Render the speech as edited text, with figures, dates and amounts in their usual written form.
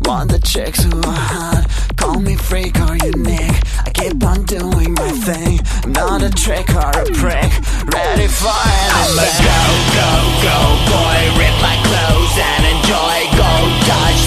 want the chicks who are hot. Call me freak or unique. I keep on doing my thing. I'm not a trick or a prick. Ready for anything. I'm a go, go, go boy. Rip my clothes and enjoy. Go touch